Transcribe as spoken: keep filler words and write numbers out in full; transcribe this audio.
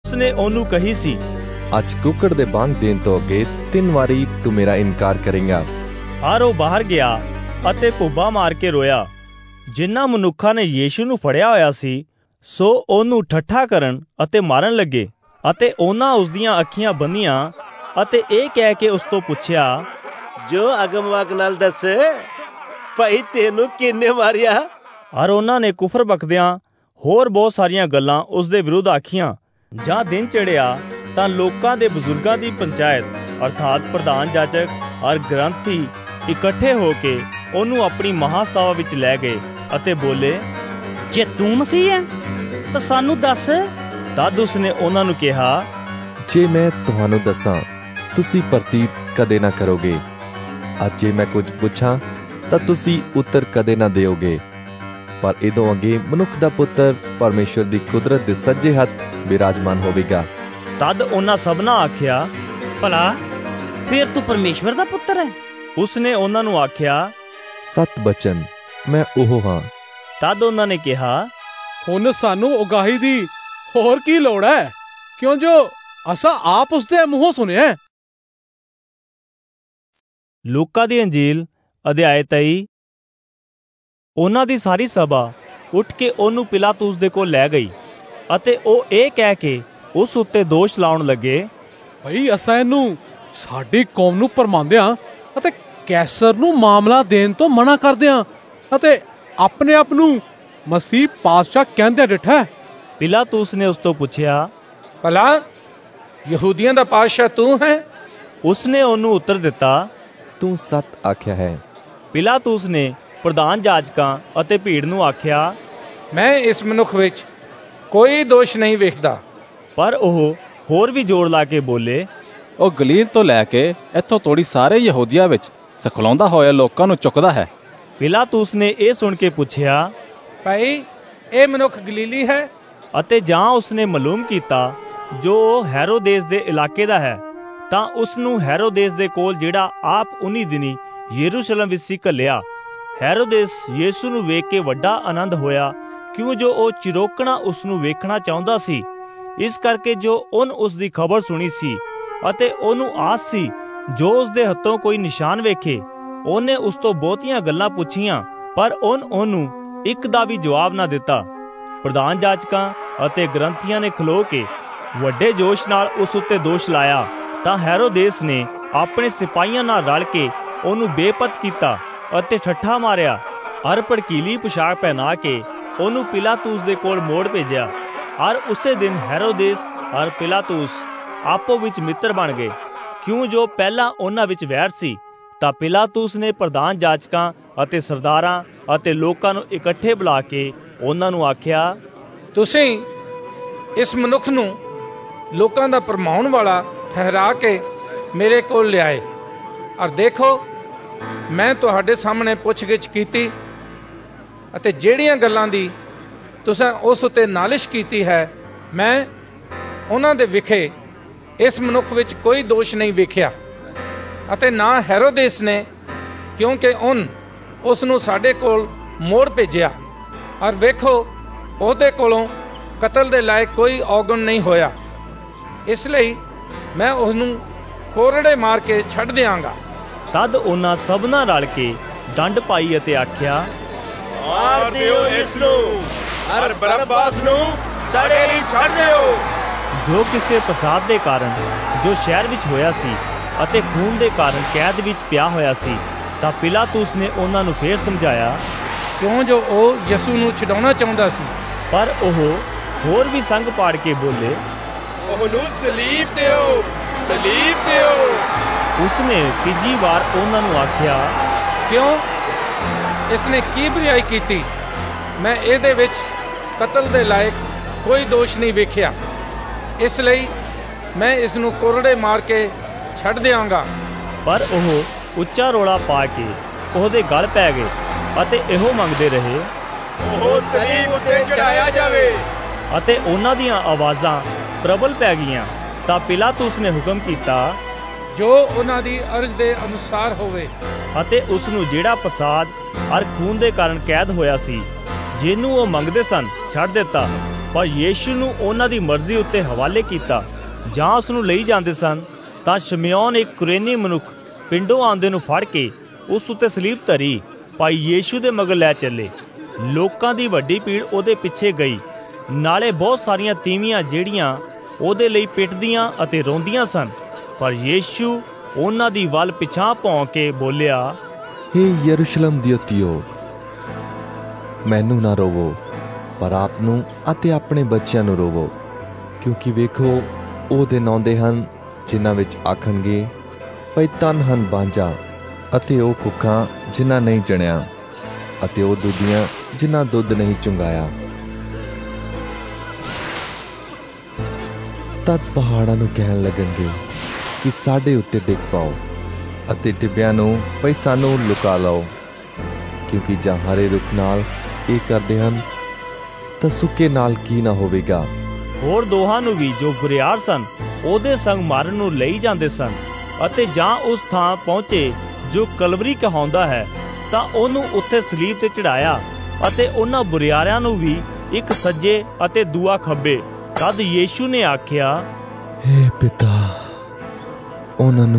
उसने ओनू कही सी, ਅੱਜ ਕੁੱਕੜ ਦੇ ਬੰਨ ਦੇਣ ਤੋਂ ਅੱਗੇ ਤਿੰਨ ਵਾਰੀ ਤੂੰ ਮੇਰਾ ਇਨਕਾਰ ਕਰੇਂਗਾ। ਪਰ ਉਹ ਬਾਹਰ ਗਿਆ ਅਤੇ ਭੁੱਬਾ ਮਾਰ ਕੇ ਰੋਇਆ। ਜਿਨ੍ਹਾਂ ਮਨੁੱਖਾਂ ਨੇ ਯੀਸ਼ੂ ਨੂੰ ਫੜਿਆ ਹੋਇਆ ਸੀ ਸੋ ਉਹਨੂੰ ਠੱਠਾ ਕਰਨ ਅਤੇ ਮਾਰਨ ਲੱਗੇ, ਅਤੇ ਉਹਨਾਂ ਉਸ ਦੀਆਂ ਅੱਖੀਆਂ ਬੰਨੀਆਂ ਅਤੇ ਇਹ ਕਹਿ ਕੇ ਉਸ ਤੋਂ ਪੁੱਛਿਆ, ਜੋ ਅਗਮਵਾਕ ਨਾਲ ਦੱਸ ਭਾਈ ਤੈਨੂੰ ਕਿੰਨੇ ਮਾਰਿਆ? ਔਰ ਉਹਨਾਂ ਨੇ ਕੁਫਰ ਬਕਦਿਆਂ ਹੋਰ ਬਹੁਤ ਸਾਰੀਆਂ ਗੱਲਾਂ ਉਸ ਦੇ ਵਿਰੁੱਧ ਆਖੀਆਂ। ਜਾਂ ਦਿਨ ਚੜਿਆ ਤਾਂ ਲੋਕਾਂ ਦੇ ਬਜ਼ੁਰਗਾਂ ਦੀ ਪੰਚਾਇਤ ਅਰਥਾਤ ਪ੍ਰਧਾਨ ਜਾਜਕ ਔਰ ਗ੍ਰੰਥੀ ਇਕੱਠੇ ਹੋ ਕੇ ਉਹਨੂੰ ਆਪਣੀ ਮਹਾਸਭਾ ਵਿੱਚ ਲੈ ਗਏ ਅਤੇ ਬੋਲੇ, ਜੇ ਤੂੰ ਮਸੀਹ ਹੈ ਤਾਂ ਸਾਨੂੰ ਦੱਸ। ਤਦ ਉਸਨੇ ਉਹਨਾਂ ਨੂੰ ਕਿਹਾ, ਜੇ ਮੈਂ ਤੁਹਾਨੂੰ ਦੱਸਾਂ ਤੁਸੀਂ ਪ੍ਰਤੀਤ ਕਦੇ ਨਾ ਕਰੋਗੇ, ਅੱਜ ਜੇ ਮੈਂ ਕੁਝ ਪੁੱਛਾਂ ਤਾਂ ਤੁਸੀਂ ਉੱਤਰ ਕਦੇ ਨਾ ਦਿਓਗੇ। ਪਰ ਇਦੋਂ ਅੱਗੇ ਮਨੁੱਖ ਦਾ ਪੁੱਤਰ ਪਰਮੇਸ਼ਵਰ ਦੀ ਕੁਦਰਤ ਦੇ ਸੱਜੇ ਹੱਥ ਬਿਰਾਜਮਾਨ ਹੋਵੇਗਾ। ਤਦ ਉਹਨਾਂ ਸਭਨਾਂ ਆਖਿਆ, ਭਲਾ ਫਿਰ ਤੂੰ ਪਰਮੇਸ਼ਵਰ ਦਾ ਪੁੱਤਰ ਹੈ? ਉਸਨੇ ਉਹਨਾਂ ਨੂੰ ਆਖਿਆ, ਸਤ ਬਚਨ ਮੈਂ ਉਹ ਹਾਂ। ਤਦ ਉਹਨਾਂ ਨੇ ਕਿਹਾ, ਹੁਣ ਸਾਨੂੰ ਉਗਾਹੀ ਦੀ ਹੋਰ ਕੀ ਲੋੜ ਹੈ, ਕਿਉਂ ਜੋ ਅਸਾਂ ਆਪ ਉਸਦੇ ਮੂੰਹੋਂ ਸੁਣਿਆ। ਲੂਕਾ ਦੀ ਅੰਜੀਲ ਅਧਿਆਇ ਤੇਈ। ਉਹਨਾਂ ਦੀ ਸਾਰੀ ਸਭਾ ਉੱਠ ਕੇ ਉਹਨੂੰ ਪਿਲਾਤੂਸ ਦੇ ਕੋਲ ਲੈ ਗਈ ਅਤੇ ਉਹ ਇਹ ਕਹਿ ਕੇ ਉਸ ਉੱਤੇ ਦੋਸ਼ ਲਾਉਣ ਲੱਗੇ, ਭਈ ਅਸਾਂ ਇਹਨੂੰ ਸਾਡੀ ਕੌਮ ਨੂੰ ਭਰਮਾਉਂਦਿਆਂ ਅਤੇ ਕੈਸਰ ਨੂੰ ਮਾਮਲਾ ਦੇਣ ਤੋਂ ਮਨਾ ਕਰਦਿਆਂ ਅਤੇ ਆਪਣੇ ਆਪ ਨੂੰ ਮਸੀਹ ਪਾਤਸ਼ਾਹ ਕਹਿੰਦੇ ਡਿਠਾ। ਪਿਲਾਤੂਸ ਨੇ ਉਸ ਤੋਂ ਪੁੱਛਿਆ, ਭਲਾ ਯਹੂਦੀਆਂ ਦਾ ਪਾਤਸ਼ਾਹ ਤੂੰ ਹੈ? ਉਸਨੇ ਉਹਨੂੰ ਉੱਤਰ ਦਿੱਤਾ, ਤੂੰ ਸੱਚ ਆਖਿਆ ਹੈ। ਪਿਲਾਤੂਸ ਨੇ ਪ੍ਰਧਾਨ ਜਾਜਕਾਂ ਅਤੇ ਭੀੜ ਨੂੰ ਆਖਿਆ, ਮੈਂ ਇਸ ਮਨੁੱਖ ਵਿੱਚ ਕੋਈ ਦੋਸ਼ ਨਹੀਂ ਵੇਖਦਾ। ਪਰ ਉਹ ਹੋਰ ਵੀ ਜ਼ੋਰ ਲਾ ਕੇ ਬੋਲੇ, ਉਹ ਗਲੀਲ ਤੋਂ ਲੈ ਕੇ ਇੱਥੋਂ ਤੋੜੀ ਸਾਰੇ ਯਹੂਦੀਆਂ ਵਿੱਚ ਸਿਖਲਾਉਂਦਾ ਹੋਇਆ ਲੋਕਾਂ ਨੂੰ ਚੁੱਕਦਾ ਹੈ। ਪਿਲਾਤੂਸ ਨੇ ਇਹ ਸੁਣ ਕੇ ਪੁੱਛਿਆ, ਭਾਈ ਇਹ ਮਨੁੱਖ ਗਲੀਲੀ ਹੈ? ਅਤੇ ਜਾਂ ਉਸਨੇ ਮਾਲੂਮ ਕੀਤਾ ਜੋ ਉਹ ਹੈਰੋਦੇਸ ਦੇ ਇਲਾਕੇ ਦਾ ਹੈ, ਤਾਂ ਉਸ ਨੂੰ ਹੈਰੋਦੇਸ ਦੇ ਕੋਲ ਜਿਹੜਾ ਆਪ ਉਨੀ ਦਿਨੀ ਯਰੂਸ਼ਲਮ ਵਿੱਚ ਸੀ ਘੱਲਿਆ। ਹੈਰੋਦੇਸ ਯੀਸ਼ੂ ਨੂੰ ਵੇਖ ਕੇ ਵੱਡਾ ਆਨੰਦ ਹੋਇਆ, ਕਿਉਂ ਜੋ ਉਹ ਚਿਰੋਕਣਾ ਉਸ ਨੂੰ ਵੇਖਣਾ ਚਾਹੁੰਦਾ ਸੀ। ਇਸ ਕਰਕੇ ਜੋ ਉਹਨ ਉਸ ਦੀ ਖਬਰ ਸੁਣੀ ਸੀ ਅਤੇ ਉਹਨੂੰ ਆਸ ਸੀ ਜੋ ਉਸ ਦੇ ਹੱਥੋਂ ਕੋਈ ਨਿਸ਼ਾਨ ਵੇਖੇ, ਉਹਨੇ ਉਸ ਤੋਂ ਬਹੁਤੀਆਂ ਗੱਲਾਂ ਪੁੱਛੀਆਂ, ਪਰ ਉਹਨ ਉਹਨੂੰ ਇੱਕ ਦਾ ਵੀ ਜਵਾਬ ਨਾ ਦਿੱਤਾ। ਪ੍ਰਧਾਨ ਜਾਜਕਾਂ ਅਤੇ ਗ੍ਰੰਥੀਆਂ ਨੇ ਖਲੋ ਕੇ ਵੱਡੇ ਜੋਸ਼ ਨਾਲ ਉਸ ਉੱਤੇ ਦੋਸ਼ ਲਾਇਆ। ਤਾਂ ਹੈਰੋਦੇਸ ਨੇ ਆਪਣੇ ਸਿਪਾਹੀਆਂ ਨਾਲ ਰਲ ਕੇ ਉਹਨੂੰ ਬੇਪਤ ਕੀਤਾ ਅਤੇ ਠੱਠਾ ਮਾਰਿਆ ਔਰ ਭੜਕੀਲੀ ਪੁਸ਼ਾਕ ਪਹਿਨਾ ਕੇ ਉਹਨੂੰ ਪਿਲਾਤੂਸ ਦੇ ਕੋਲ ਮੋੜ ਭੇਜਿਆ। ਔਰ ਉਸੇ ਦਿਨ ਹੈਰੋਦੇਸ ਔਰ ਪਿਲਾਤੂਸ ਆਪੋ ਵਿੱਚ ਮਿੱਤਰ ਬਣ ਗਏ, ਕਿਉਂ ਜੋ ਪਹਿਲਾਂ ਉਹਨਾਂ ਵਿੱਚ ਵੈਰ ਸੀ। ਤਾਂ ਪਿਲਾਤੂਸ ਨੇ ਪ੍ਰਧਾਨ ਜਾਜਕਾਂ ਅਤੇ ਸਰਦਾਰਾਂ ਅਤੇ ਲੋਕਾਂ ਨੂੰ ਇਕੱਠੇ ਬੁਲਾ ਕੇ ਉਹਨਾਂ ਨੂੰ ਆਖਿਆ, ਤੁਸੀਂ ਇਸ ਮਨੁੱਖ ਨੂੰ ਲੋਕਾਂ ਦਾ ਭਰਮਾਉਣ ਵਾਲਾ ਠਹਿਰਾ ਕੇ ਮੇਰੇ ਕੋਲ ਲਿਆਏ, ਔਰ ਦੇਖੋ ਮੈਂ ਤੁਹਾਡੇ ਸਾਹਮਣੇ ਪੁੱਛਗਿੱਛ ਕੀਤੀ ਅਤੇ ਜਿਹੜੀਆਂ ਗੱਲਾਂ ਦੀ ਤੁਸੀਂ ਉਸ ਉੱਤੇ ਨਾਲਿਸ਼ ਕੀਤੀ ਹੈ, ਮੈਂ ਉਹਨਾਂ ਦੇ ਵਿਖੇ ਇਸ ਮਨੁੱਖ ਵਿੱਚ ਕੋਈ ਦੋਸ਼ ਨਹੀਂ ਵੇਖਿਆ, ਅਤੇ ਨਾ ਹੈਰੋਦੇਸ ਨੇ, ਕਿਉਂਕਿ ਉਹਨ ਉਸ ਨੂੰ ਸਾਡੇ ਕੋਲ ਮੋੜ ਭੇਜਿਆ। ਔਰ ਵੇਖੋ ਉਹਦੇ ਕੋਲੋਂ ਕਤਲ ਦੇ ਲਾਇਕ ਕੋਈ ਔਗਣ ਨਹੀਂ ਹੋਇਆ, ਇਸ ਲਈ ਮੈਂ ਉਸ ਨੂੰ ਕੋਰੜੇ ਮਾਰ ਕੇ ਛੱਡ ਦਿਆਂਗਾ। ਤਦ ਉਹਨਾਂ ਸਭਨਾਂ ਰਲ ਕੇ ਡੰਡ ਪਾਈ ਅਤੇ ਆਖਿਆ, ਮਾਰ ਦਿਓ ਇਸ ਨੂੰ ਔਰ ਬਰੱਬਾਸ ਨੂੰ ਸਾਡੇ ਲਈ ਛੱਡ ਦਿਓ। ਜੋ ਕਿਸੇ ਫਸਾਦ ਦੇ ਕਾਰਨ ਜੋ ਸ਼ਹਿਰ ਵਿੱਚ ਹੋਇਆ ਸੀ ਅਤੇ ਖੂਨ ਦੇ ਕਾਰਨ ਕੈਦ ਵਿੱਚ ਪਿਆ ਹੋਇਆ ਸੀ, ਤਾਂ ਪਿਲਾਤੂਸ ਨੇ ਉਹਨਾਂ ਨੂੰ ਫੇਰ ਸਮਝਾਇਆ, ਕਿਉਂ ਜੋ ਉਹ ਯਿਸੂ ਨੂੰ ਛਡਾਉਣਾ ਚਾਹੁੰਦਾ ਸੀ। ਪਰ ਉਹ ਹੋਰ ਵੀ ਸੰਗ ਪਾੜ ਕੇ ਬੋਲੇ, ਉਹਨੂੰ ਸਲੀਬ ਦਿਓ, ਸਲੀਬ ਦਿਓ। ਉਸਨੇ ਤੀਜੀ ਵਾਰ ਉਹਨਾਂ ਨੂੰ ਆਖਿਆ, ਕਿਉਂ ਇਸਨੇ ਕੀ ਬੁਰਾਈ ਕੀਤੀ? ਮੈਂ ਇਹਦੇ ਵਿੱਚ ਕਤਲ ਦੇ ਲਾਇਕ ਕੋਈ ਦੋਸ਼ ਨਹੀਂ ਵੇਖਿਆ, ਇਸ ਲਈ ਮੈਂ ਇਸ ਨੂੰ ਕੋਰੜੇ ਮਾਰ ਕੇ ਛੱਡ ਦਿਆਂਗਾ। ਪਰ ਉਹ ਉੱਚਾ ਰੋਲਾ ਪਾ ਕੇ ਉਹਦੇ ਗਲ ਪੈ ਗਏ ਅਤੇ ਇਹੋ ਮੰਗਦੇ ਰਹੇ, ਉਹ ਸਲੀਬ ਉੱਤੇ ਚੜਾਇਆ ਜਾਵੇ। ਅਤੇ ਉਹਨਾਂ ਦੀਆਂ ਆਵਾਜ਼ਾਂ ਪ੍ਰਬਲ ਪੈ ਗਈਆਂ। ਤਾਂ ਪਿਲਾਤੂਸ ਨੇ ਹੁਕਮ ਕੀਤਾ, ਜੋ ਉਹਨਾਂ ਦੀ ਅਰਜ਼ ਦੇ ਅਨੁਸਾਰ ਹੋਵੇ, ਅਤੇ ਉਸ ਨੂੰ ਜਿਹੜਾ ਫਸਾਦ ਔਰ ਖੂਨ ਦੇ ਕਾਰਨ ਕੈਦ ਹੋਇਆ ਸੀ, ਜਿਹਨੂੰ ਉਹ ਮੰਗਦੇ ਸਨ, ਛੱਡ ਦਿੱਤਾ। ਪਰ ਯੀਸ਼ੂ ਨੂੰ ਉਹਨਾਂ ਦੀ ਮਰਜ਼ੀ ਉੱਤੇ ਹਵਾਲੇ ਕੀਤਾ। ਜਾਂ ਉਸ ਨੂੰ ਲਈ ਜਾਂਦੇ ਸਨ ਤਾਂ ਸ਼ਮਿਉਨ ਇੱਕ ਕੁਰੇਨੀ ਮਨੁੱਖ ਪਿੰਡੋਂ ਆਉਂਦੇ ਨੂੰ ਫੜ ਕੇ ਉਸ ਉੱਤੇ ਸਲੀਬ ਧਰੀ ਭਾਈ ਯੀਸ਼ੂ ਦੇ ਮਗਰ ਲੈ ਚੱਲੇ। ਲੋਕਾਂ ਦੀ ਵੱਡੀ ਭੀੜ ਉਹਦੇ ਪਿੱਛੇ ਗਈ, ਨਾਲੇ ਬਹੁਤ ਸਾਰੀਆਂ ਤੀਵੀਆਂ ਜਿਹੜੀਆਂ ਉਹਦੇ ਲਈ ਪਿੱਟਦੀਆਂ ਅਤੇ ਰੋਂਦੀਆਂ ਸਨ। ਪਰ ਯੀਸ਼ੂ ਉਹਨਾਂ ਦੀ ਵੱਲ ਪਿਛਾਂਹ ਭੌਂ ਕੇ ਬੋਲਿਆ, ਹੇ ਯਰੂਸ਼ਲਮ ਦੀ ਧੀਓ, ਮੈਨੂੰ ਨਾ ਰੋਵੋ, ਪਰ ਆਪ ਨੂੰ ਅਤੇ ਆਪਣੇ ਬੱਚਿਆਂ ਨੂੰ ਰੋਵੋ, ਕਿਉਂਕਿ ਵੇਖੋ ਉਹ ਦਿਨ ਆਉਂਦੇ ਹਨ ਜਿਨ੍ਹਾਂ ਵਿੱਚ ਆਖਣਗੇ, ਭਈ ਧੰਨ ਹਨ ਬਾਂਝਾਂ ਅਤੇ ਉਹ ਕੁੱਖਾਂ ਜਿਨ੍ਹਾਂ ਨਹੀਂ ਜਣਿਆ, ਅਤੇ ਉਹ ਦੁੱਧੀਆਂ ਜਿਨ੍ਹਾਂ ਦੁੱਧ ਨਹੀਂ ਚੁੰਗਾਇਆ। ਤਦ ਪਹਾੜਾਂ ਨੂੰ ਕਹਿਣ ਲੱਗਣਗੇ ਕਿ ਸਾਡੇ ਉੱਤੇ ਡਿੱਗ ਪਾਓ, ਅਤੇ ਟਿੱਬਿਆਂ ਨੂੰ ਭਈ ਸਾਨੂੰ ਲੁਕਾ ਲਓ, ਕਿਉਂਕਿ ਜਾਂ ਹਰੇ ਰੁੱਖ ਨਾਲ ਇਹ ਕਰਦੇ ਹਨ ਤਾਂ ਸੁੱਕੇ ਨਾਲ ਕੀ ਨਾ ਹੋਵੇਗਾ। ਹੋਰ ਦੋਹਾਂ ਨੂੰ ਵੀ ਜੋ ਬੁਰਿਆਰ ਸਨ ਉਹਦੇ ਸੰਗ ਮਾਰਨ ਨੂੰ ਲਈ ਜਾਂਦੇ ਸਨ, ਅਤੇ ਜਾਂ ਉਸ ਥਾਂ ਪਹੁੰਚੇ ਜੋ ਕਲਵਰੀ ਕਹਾਉਂਦਾ ਹੈ ਤਾਂ ਉਹਨੂੰ ਉੱਥੇ ਸਲੀਬ ਤੇ ਚੜਾਇਆ, ਅਤੇ ਉਹਨਾਂ ਬੁਰਿਆਰਿਆਂ ਨੂੰ ਵੀ ਇੱਕ ਸੱਜੇ ਅਤੇ ਦੂਆ ਖੱਬੇ। ਤਦ ਯੀਸ਼ੂ ਨੇ ਆਖਿਆ, ਹੇ ਪਿਤਾ, ਉਹਨਾਂ ਨੂੰ